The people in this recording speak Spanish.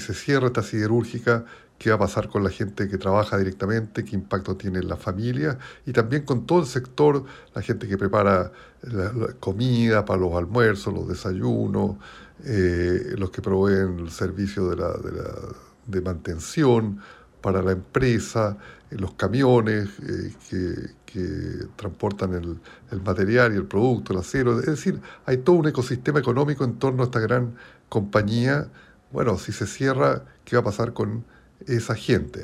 se cierra esta siderúrgica, qué va a pasar con la gente que trabaja directamente, qué impacto tiene en la familia y también con todo el sector, la gente que prepara la comida para los almuerzos, los desayunos, los que proveen el servicio de mantención para la empresa, los camiones que transportan el material y el producto, el acero. Es decir, hay todo un ecosistema económico en torno a esta gran compañía. Bueno, si se cierra, ¿qué va a pasar con esa gente?